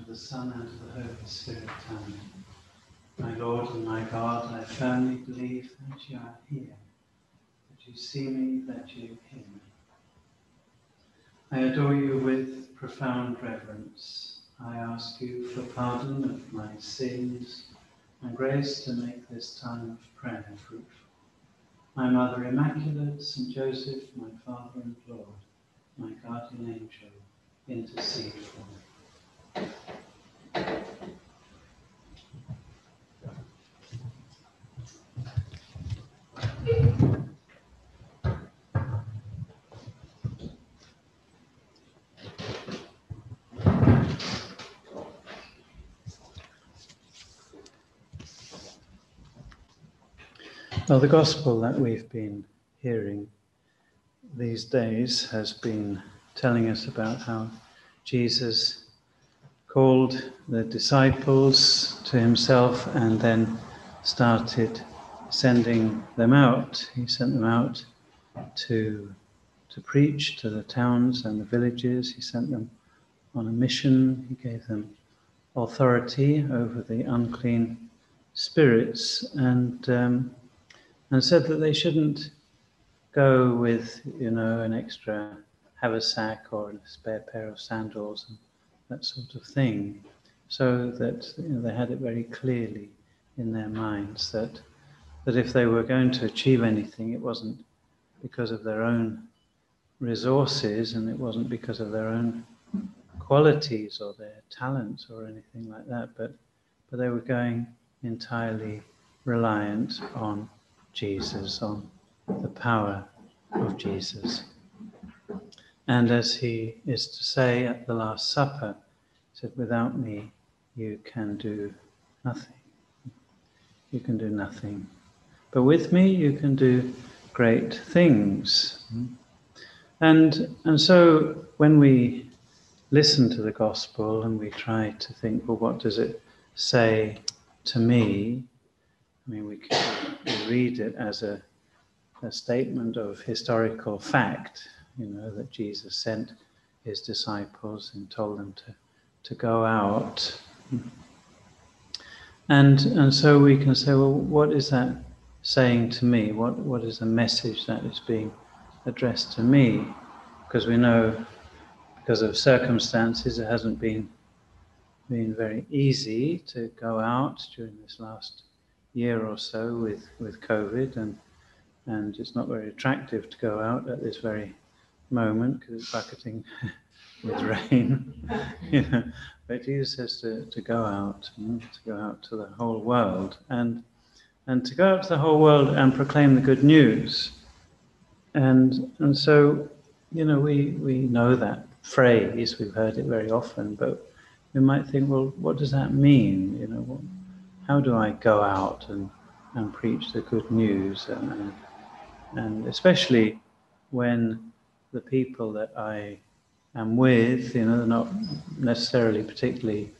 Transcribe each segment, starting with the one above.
the Son, and of the Holy Spirit. Amen. My Lord and my God, I firmly believe that you are here, that you see me, that you hear me. I adore you with profound reverence. I ask you for pardon of my sins and grace to make this time of prayer fruitful. My Mother Immaculate, St. Joseph, my Father and Lord, my guardian angel, intercede for me. Well, the Gospel that we've been hearing these days has been telling us about how Jesus called the disciples to himself and then started sending them out. He sent them out to preach to the towns and the villages. He sent them on a mission. He gave them authority over the unclean spirits and said that they shouldn't go with, an extra haversack or a spare pair of sandals and that sort of thing, so that they had it very clearly in their minds that if they were going to achieve anything, it wasn't because of their own resources and it wasn't because of their own qualities or their talents or anything like that, but they were going entirely reliant on Jesus, on the power of Jesus. And as he is to say at the Last Supper, he said, without me you can do nothing. You can do nothing. But with me you can do great things. And so when we listen to the Gospel and we try to think, well, what does it say to me? I mean, we read it as a statement of historical fact, that Jesus sent his disciples and told them to go out. And so we can say, well, what is that saying to me? What is the message that is being addressed to me? Because we know, because of circumstances, it hasn't been very easy to go out during this last year or so with COVID, and it's not very attractive to go out at this very moment because it's bucketing with rain. But Jesus says to go out, to go out to the whole world, and to go out to the whole world and proclaim the good news. And so, we know that phrase, we've heard it very often, but we might think, well, what does that mean? How do I go out and preach the good news? And especially when the people that I am with, they're not necessarily particularly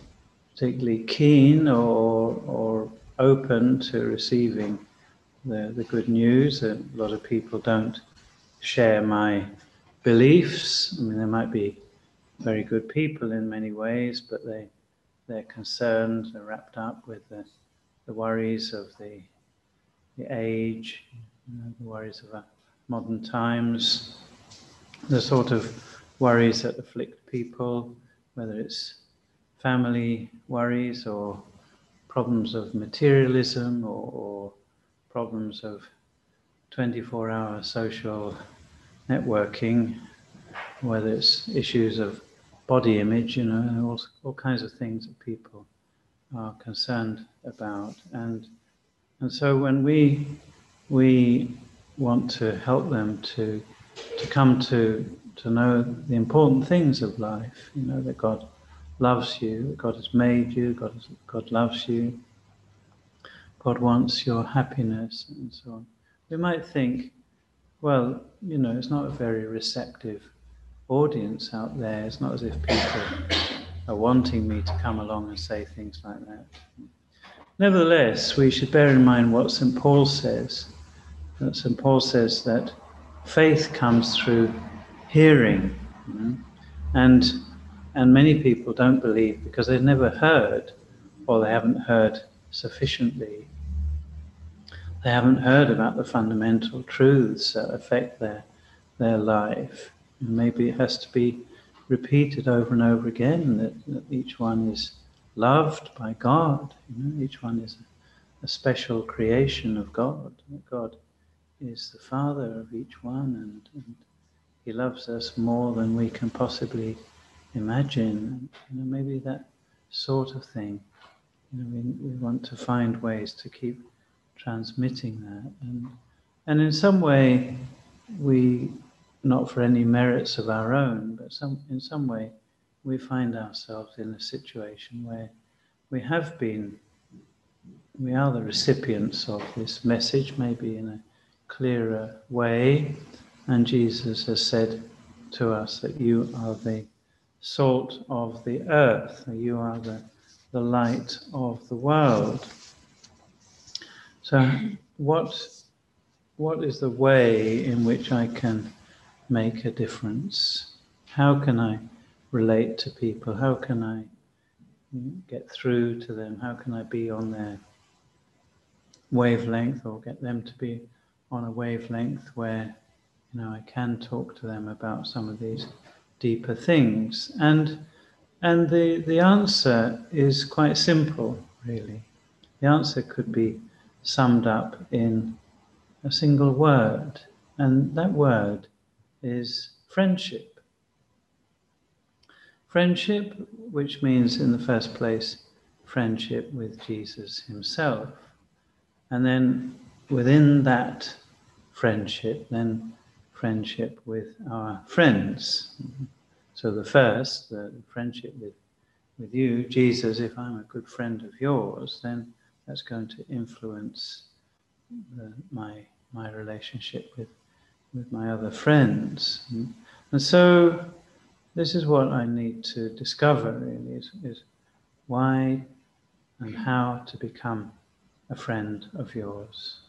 keen or open to receiving the good news. A lot of people don't share my beliefs. I mean, they might be very good people in many ways, but they're concerned, they're wrapped up with the worries of the age, the worries of modern times, the sort of worries that afflict people, whether it's family worries or problems of materialism or problems of 24-hour social networking, whether it's issues of body image, all kinds of things that people are concerned about. And so when we want to help them to come to know the important things of life, that God loves you, that God has made you, God loves you, God wants your happiness, and so on. We might think, well, it's not a very receptive audience out there. It's not as if people are wanting me to come along and say things like that. Nevertheless, we should bear in mind what St. Paul says. That St. Paul says that faith comes through hearing, and And many people don't believe because they've never heard, or they haven't heard sufficiently. They haven't heard about the fundamental truths that affect their life. And maybe it has to be repeated over and over again that each one is loved by God. Each one is a special creation of God. That God is the Father of each one, and He loves us more than we can possibly imagine. Maybe that sort of thing. We want to find ways to keep transmitting that, and in some way, we, not for any merits of our own, but in some way, we find ourselves in a situation where we are the recipients of this message, maybe in a clearer way, and Jesus has said to us that you are the salt of the earth, you are the light of the world. So what is the way in which I can make a difference? How can I relate to people? How can I get through to them? How can I be on their wavelength, or get them to be on a wavelength where I can talk to them about some of these deeper things? And the answer is quite simple, really. The answer could be summed up in a single word, and that word is friendship. Friendship, which means in the first place friendship with Jesus himself, and then within that friendship, then friendship with our friends. So the first, the friendship with you, Jesus. If I'm a good friend of yours, then that's going to influence my relationship with my other friends. And so this is what I need to discover, really, is why and how to become a friend of yours.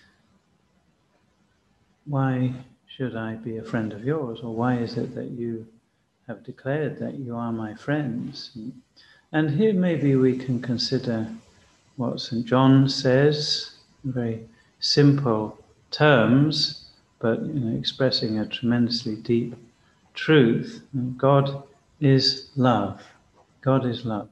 Why should I be a friend of yours? Or why is it that you have declared that you are my friends? And here maybe we can consider what St. John says, in very simple terms, but expressing a tremendously deep truth. God is love. God is love.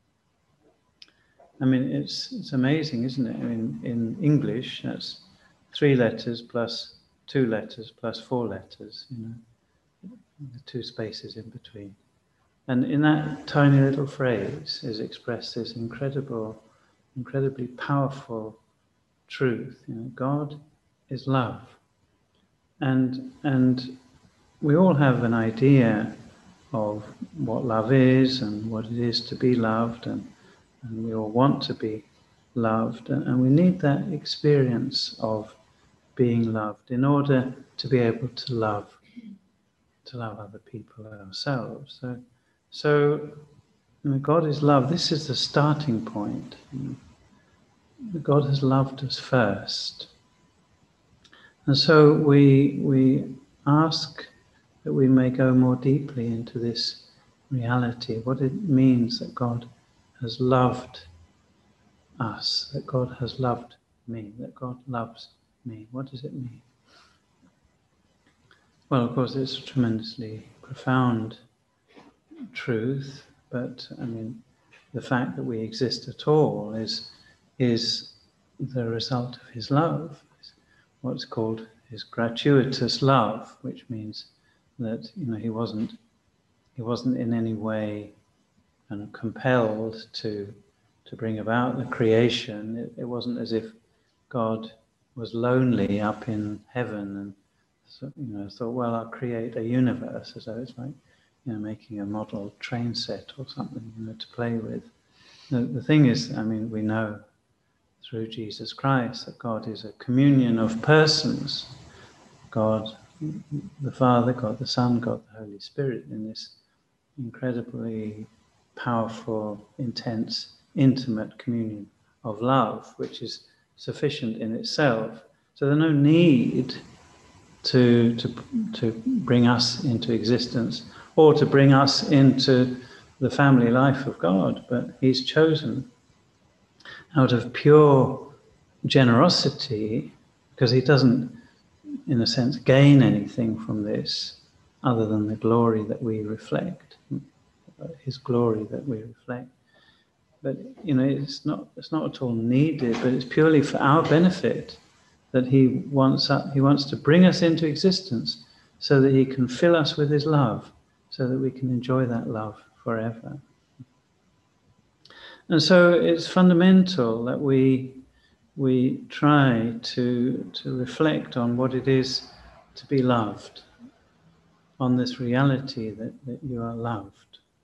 I mean, it's amazing, isn't it? I mean, in English, that's 3 letters plus 2 letters plus 4 letters, the 2 spaces in between. And in that tiny little phrase is expressed this incredibly powerful truth. God is love. And we all have an idea of what love is and what it is to be loved, and we all want to be loved, and we need that experience of being loved in order to be able to love other people ourselves. So God is love. This is the starting point. God has loved us first. And so we ask that we may go more deeply into this reality, what it means that God has loved us, that God has loved me, that God loves me. What does it mean? Well, of course, it's a tremendously profound truth, but I mean, the fact that we exist at all is the result of his love. It's what's called his gratuitous love, which means that he wasn't in any way compelled to bring about the creation. It wasn't as if God was lonely up in heaven and thought, well, I'll create a universe, as though it's like making a model train set or something to play with. The thing is, I mean, we know through Jesus Christ that God is a communion of persons. God the Father, God the Son, God the Holy Spirit, in this incredibly powerful, intense, intimate communion of love, which is sufficient in itself. So there's no need to bring us into existence or to bring us into the family life of God, but he's chosen out of pure generosity, because he doesn't, in a sense, gain anything from this other than the glory that we reflect, his glory that we reflect. But it's not at all needed, but it's purely for our benefit that he wants to bring us into existence so that he can fill us with his love, so that we can enjoy that love forever. And so it's fundamental that we try to reflect on what it is to be loved, on this reality that you are loved.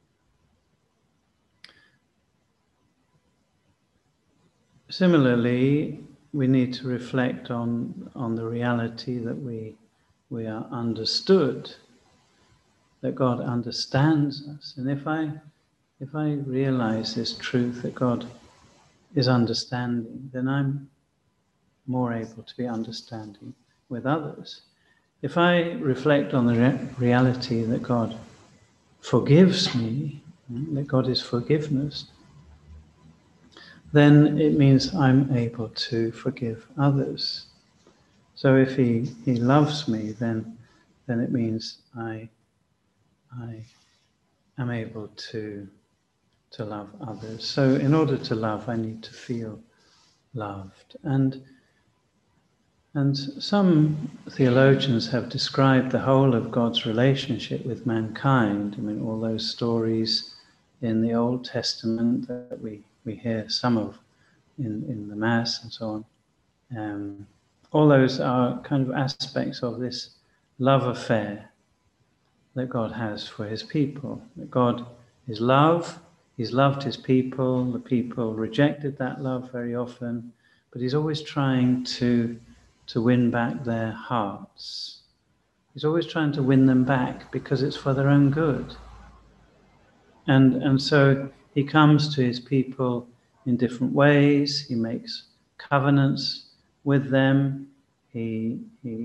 Similarly, we need to reflect on the reality that we are understood, that God understands us. And if I realize this truth that God is understanding, then I'm more able to be understanding with others. If I reflect on the reality that God forgives me, that God is forgiveness, then it means I'm able to forgive others. So if he loves me, then it means I am able to love others. So in order to love, I need to feel loved. And some theologians have described the whole of God's relationship with mankind. I mean, all those stories in the Old Testament that we hear some of in the Mass and so on. All those are kind of aspects of this love affair that God has for his people. That God is love, he's loved his people, the people rejected that love very often, but he's always trying to win back their hearts. He's always trying to win them back because it's for their own good. And so he comes to his people in different ways. He makes covenants with them. He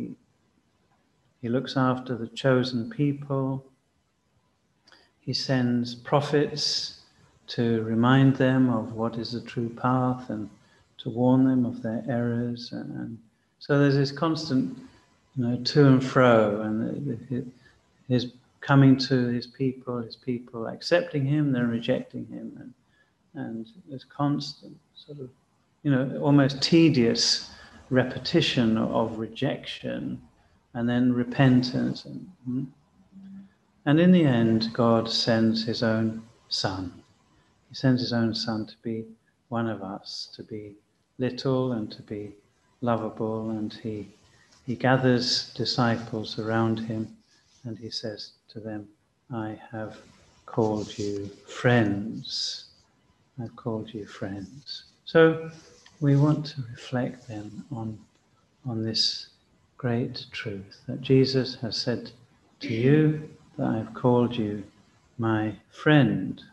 looks after the chosen people. He sends prophets to remind them of what is the true path and to warn them of their errors. And so there's this constant, to and fro, and his coming to his people accepting him, then rejecting him, and there's constant sort of, almost tedious repetition of rejection, and then repentance, and in the end, God sends his own Son. He sends his own Son to be one of us, to be little and to be lovable, and he gathers disciples around him, and he says to them, I have called you friends. I've called you friends. So we want to reflect then on this great truth that Jesus has said to you that I've called you my friend.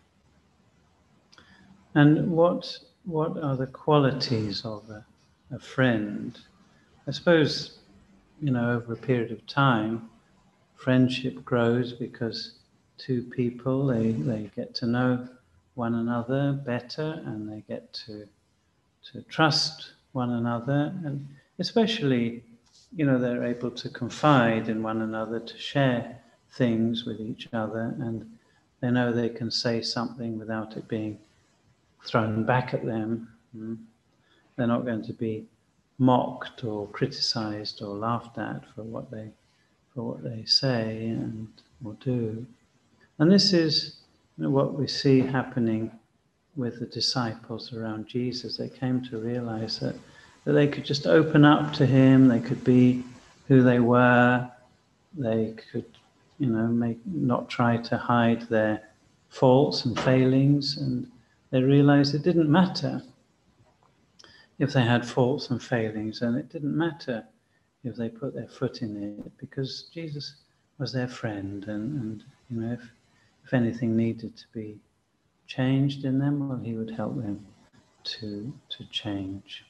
And what are the qualities of a friend? I suppose, over a period of time, friendship grows because two people, they get to know one another better, and they get to trust one another, and especially, they're able to confide in one another, to share things with each other, and they know they can say something without it being thrown back at them. They're not going to be mocked or criticized or laughed at for what they say and or do. And this is what we see happening with the disciples around Jesus. They came to realize that they could just open up to him, they could be who they were, they could, not try to hide their faults and failings, and they realized it didn't matter if they had faults and failings, and it didn't matter if they put their foot in it, because Jesus was their friend, and if anything needed to be changed in them, well, he would help them to change.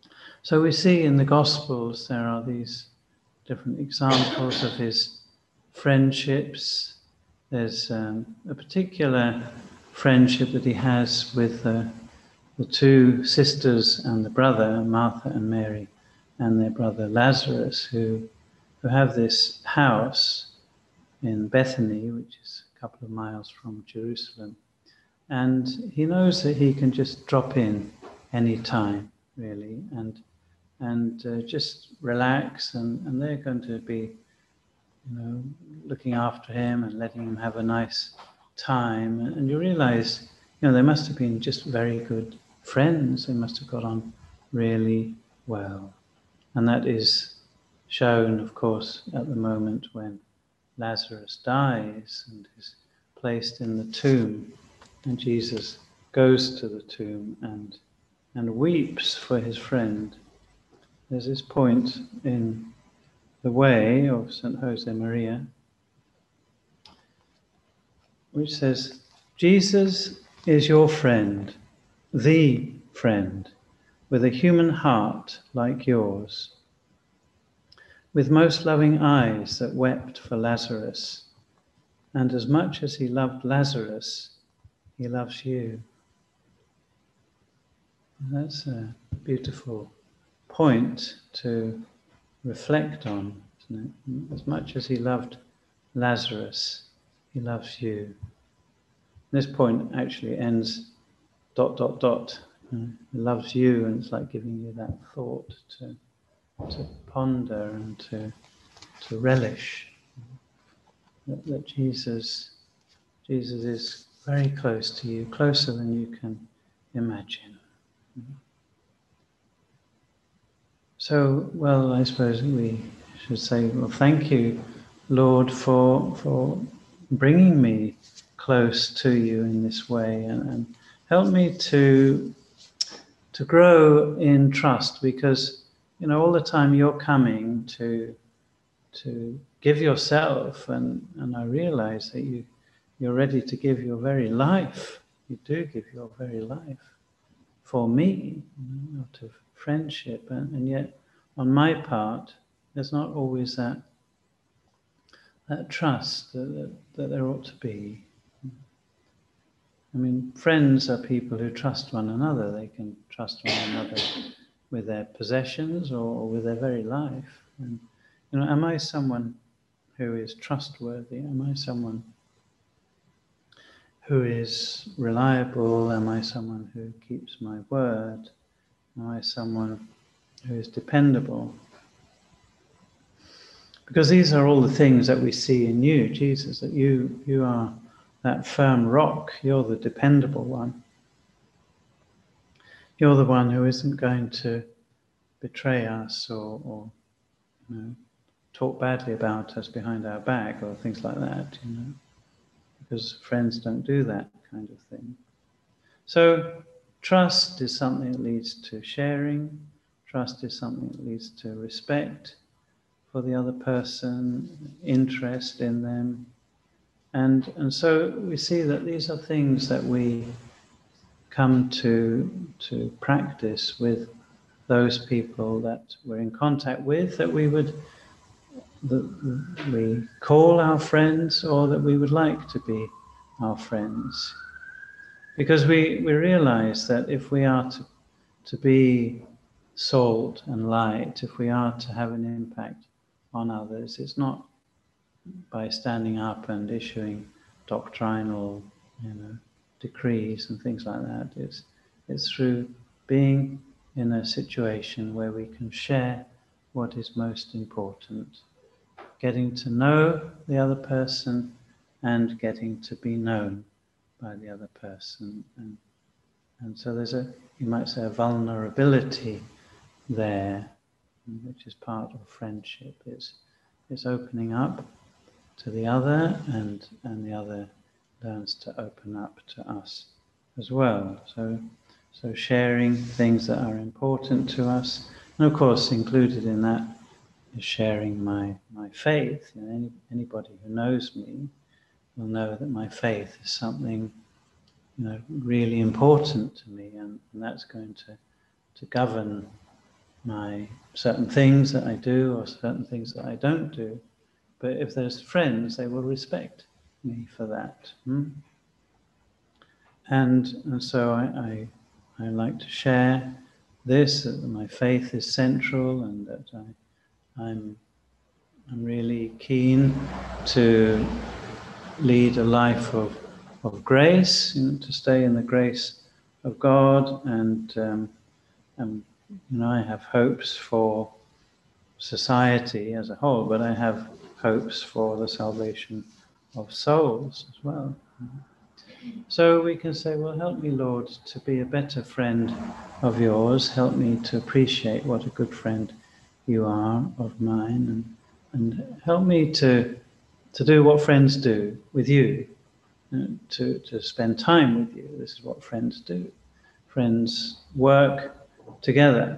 So we see in the Gospels there are these different examples of his friendships. There's a particular friendship that he has with the two sisters and the brother, Martha and Mary, and their brother Lazarus, who have this house in Bethany, which is a couple of miles from Jerusalem. And he knows that he can just drop in any time, really, and just relax, and they're going to be, looking after him and letting him have a nice time. And you realize, they must have been just very good friends. They must have got on really well. And that is shown, of course, at the moment when Lazarus dies and is placed in the tomb, and Jesus goes to the tomb and weeps for his friend. There's this point in the Way of St. Josemaria which says, Jesus is your friend, the friend, with a human heart like yours, with most loving eyes that wept for Lazarus, and as much as he loved Lazarus, he loves you. And that's a beautiful point to reflect on, isn't it? As much as he loved Lazarus, he loves you. This point actually ends ... He loves you, and it's like giving you that thought to ponder and to relish that Jesus is very close to you, closer than you can imagine. So, well, I suppose we should say, well, thank you, Lord, for bringing me close to you in this way, and help me to grow in trust, because all the time you're coming to give yourself, and I realize that you're ready to give your very life. You do give your very life for me, out of friendship, and yet on my part there's not always that trust that there ought to be. I mean, friends are people who trust one another. They can trust one another with their possessions or with their very life. And am I someone who is trustworthy? Am I someone who is reliable? Am I someone who keeps my word? Am I someone who is dependable? Because these are all the things that we see in you, Jesus, that you are that firm rock. You're the dependable one. You're the one who isn't going to betray us or talk badly about us behind our back or things like that, because friends don't do that kind of thing. So trust is something that leads to sharing. Trust is something that leads to respect for the other person, interest in them. And so we see that these are things that we come to practice with those people that we're in contact with, that we call our friends, or that we would like to be our friends. Because we realize that if we are to be salt and light, if we are to have an impact on others, it's not by standing up and issuing doctrinal, decrees and things like that. It's through being in a situation where we can share what is most important, getting to know the other person and getting to be known by the other person. And so there's you might say, a vulnerability there, which is part of friendship. It's opening up to the other, and the other learns to open up to us as well. So sharing things that are important to us, and of course included in that is sharing my faith. Anybody who knows me will know that my faith is something really important to me, and that's going to govern my certain things that I do or certain things that I don't do. But if there's friends, they will respect me for that. And so I like to share this, that my faith is central, and that I'm really keen to lead a life of grace, to stay in the grace of God, and I have hopes for society as a whole, but I have hopes for the salvation of souls as well. So we can say, well, help me, Lord, to be a better friend of yours. Help me to appreciate what a good friend you are of mine, and help me to do what friends do with you, to spend time with you. This is what friends do. Friends work together,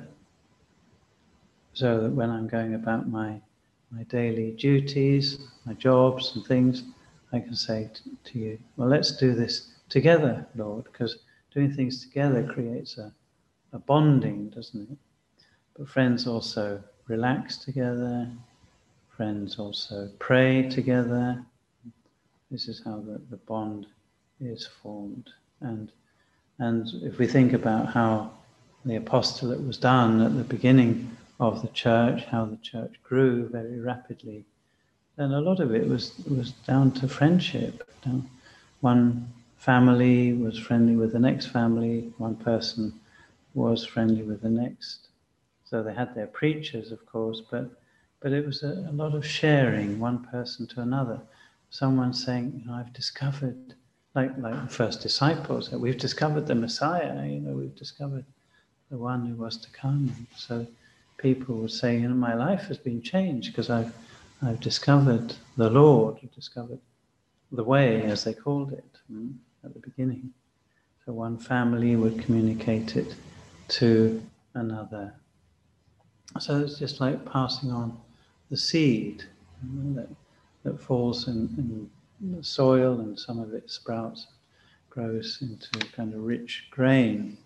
so that when I'm going about my daily duties, my jobs and things, I can say to you, well, let's do this together, Lord, because doing things together creates a bonding, doesn't it? But friends also relax together. Friends also pray together. This is how the bond is formed. And if we think about how the apostolate was done at the beginning of the church, how the church grew very rapidly, then a lot of it was down to friendship. One family was friendly with the next family, one person was friendly with the next. So they had their preachers, of course, but it was a lot of sharing, one person to another. Someone saying, I've discovered, like the first disciples, that we've discovered the Messiah, we've discovered the one who was to come. So people would say, my life has been changed because I've discovered the Lord, I've discovered the way, as they called it at the beginning. So one family would communicate it to another. So it's just like passing on the seed that falls in the soil, and some of it sprouts, grows into kind of rich grain.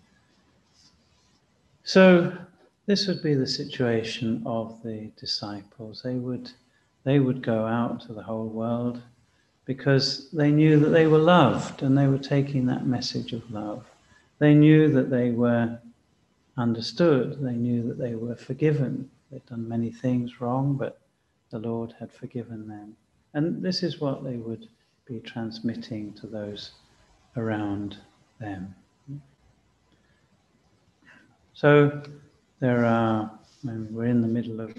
So this would be the situation of the disciples. They would go out to the whole world because they knew that they were loved, and they were taking that message of love. They knew that they were understood. They knew that they were forgiven. They'd done many things wrong, but the Lord had forgiven them. And this is what they would be transmitting to those around them. So we're in the middle of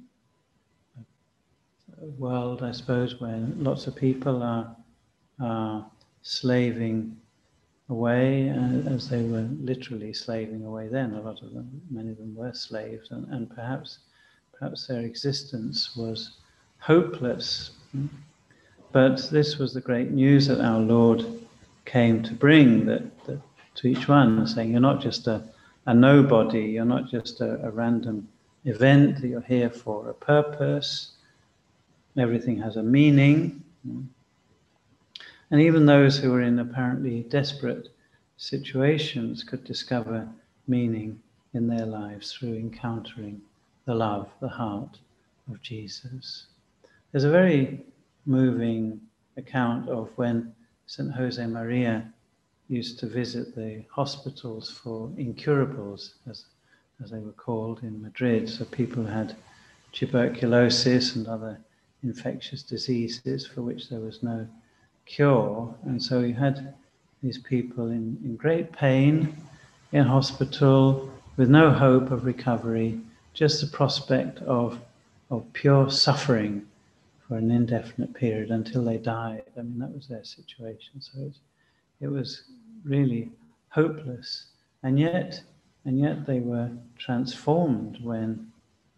a world, I suppose, where lots of people are slaving away, as they were literally slaving away then. Many of them were slaves, and perhaps their existence was hopeless. But this was the great news that our Lord came to bring, that to each one, saying, you're not just a nobody, you're not just a random event, that you're here for a purpose. Everything has a meaning. And even those who were in apparently desperate situations could discover meaning in their lives through encountering the love, the heart of Jesus. There's a very moving account of when St. Jose Maria used to visit the hospitals for incurables, as they were called in Madrid. So people had tuberculosis and other infectious diseases for which there was no cure. And so you had these people in great pain in hospital with no hope of recovery, just the prospect of pure suffering for an indefinite period until they died. I mean, that was their situation. So it was really hopeless. And yet they were transformed when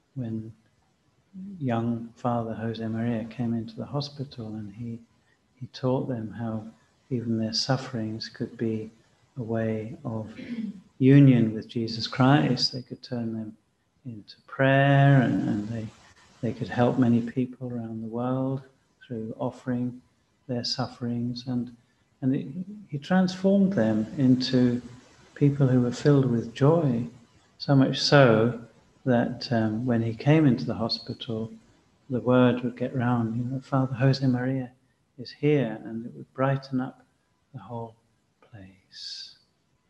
young Father Jose Maria came into the hospital, and he taught them how even their sufferings could be a way of union with Jesus Christ. They could turn them into prayer, and they could help many people around the world through offering their sufferings. And he transformed them into people who were filled with joy, so much so that when he came into the hospital, the word would get round, Father Jose Maria is here, and it would brighten up the whole place.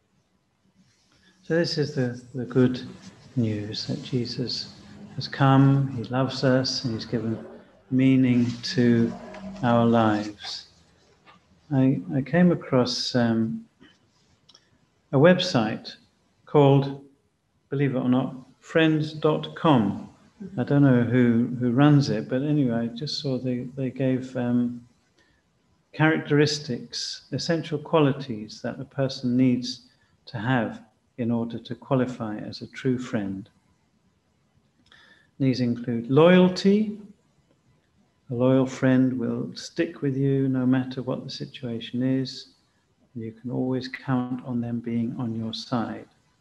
So this is the good news, that Jesus has come, he loves us, and he's given meaning to our lives. I came across a website called, believe it or not, friends.com. I don't know who runs it, but anyway, I just saw they gave characteristics, essential qualities that a person needs to have in order to qualify as a true friend. These include loyalty. A loyal friend will stick with you no matter what the situation is. You can always count on them being on your side.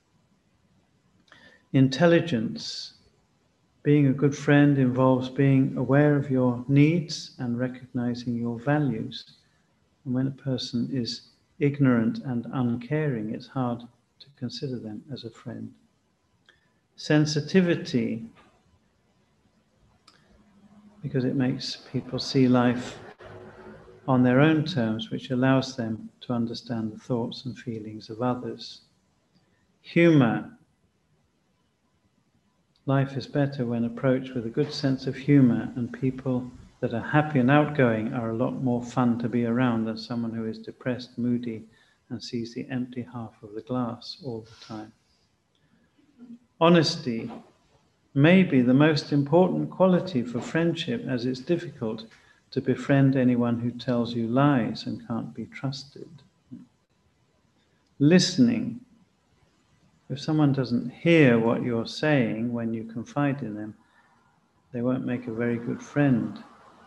Intelligence. Being a good friend involves being aware of your needs and recognizing your values. And when a person is ignorant and uncaring, it's hard to consider them as a friend. Sensitivity, because it makes people see life on their own terms, which allows them to understand the thoughts and feelings of others. Humor. Life is better when approached with a good sense of humor, and people that are happy and outgoing are a lot more fun to be around than someone who is depressed, moody, and sees the empty half of the glass all the time. Honesty may be the most important quality for friendship, as it's difficult to befriend anyone who tells you lies and can't be trusted. Listening. If someone doesn't hear what you're saying when you confide in them, they won't make a very good friend.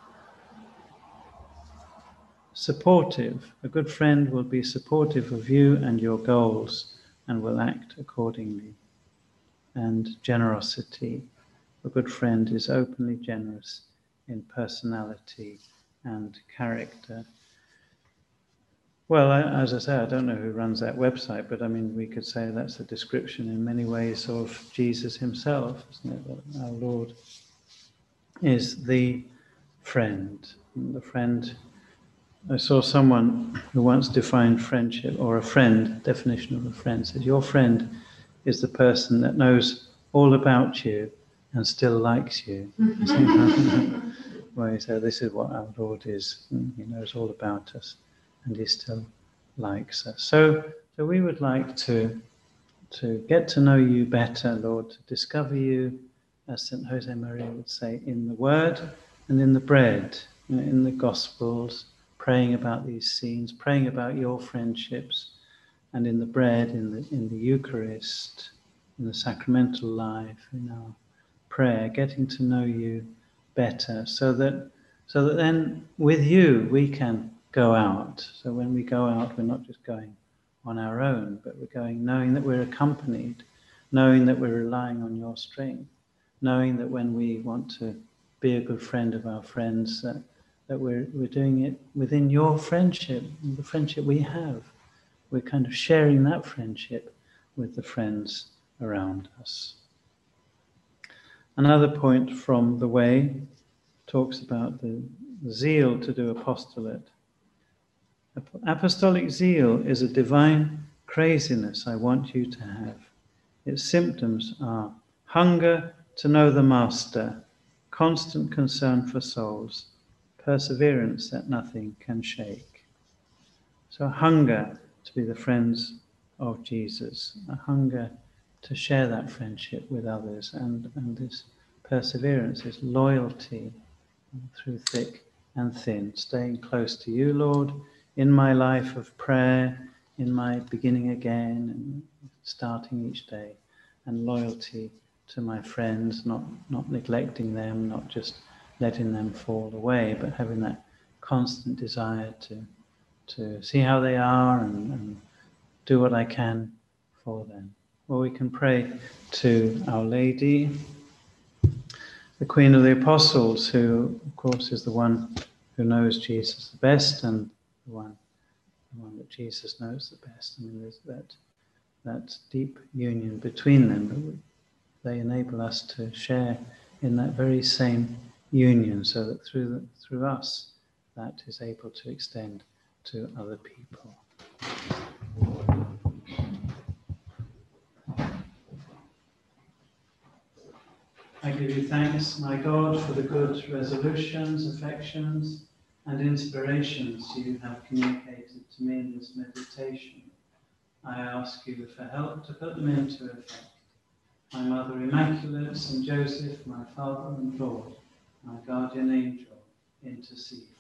Supportive. A good friend will be supportive of you and your goals and will act accordingly. And generosity. A good friend is openly generous in personality and character. Well, as I say, I don't know who runs that website, but I mean, we could say that's a description in many ways of Jesus himself, isn't it? That our Lord is the friend. And the friend, I saw someone who once defined friendship, or a friend, definition of a friend, says your friend is the person that knows all about you and still likes you. Well, he said, this is what our Lord is. He knows all about us, and he still likes us. So we would like to get to know you better, Lord, to discover you, as St. Jose Maria would say, in the Word and in the bread, in the Gospels, praying about these scenes, praying about your friendships, and in the bread, in the Eucharist, in the sacramental life, in our prayer, getting to know you better, so that then with you we can go out. So when we go out, we're not just going on our own, but we're going knowing that we're accompanied, knowing that we're relying on your strength, knowing that when we want to be a good friend of our friends, that we're doing it within your friendship, the friendship we have. We're kind of sharing that friendship with the friends around us. Another point from the Way talks about the zeal to do apostolate. Apostolic zeal is a divine craziness I want you to have. Its symptoms are hunger to know the Master, constant concern for souls, perseverance that nothing can shake. So a hunger to be the friends of Jesus, a hunger to share that friendship with others, and this perseverance, this loyalty through thick and thin, staying close to you, Lord, in my life of prayer, in my beginning again, and starting each day, and loyalty to my friends, not neglecting them, not just letting them fall away, but having that constant desire to see how they are and do what I can for them. Well, we can pray to Our Lady, the Queen of the Apostles, who, of course, is the one who knows Jesus the best, and the one that Jesus knows the best. I mean, there's that deep union between them. They enable us to share in that very same union, so that through us, that is able to extend to other people. I give you thanks, my God, for the good resolutions, affections, and inspirations you have communicated to me in this meditation. I ask you for help to put them into effect. My Mother Immaculate, St. Joseph, my Father and Lord, my guardian angel, intercede.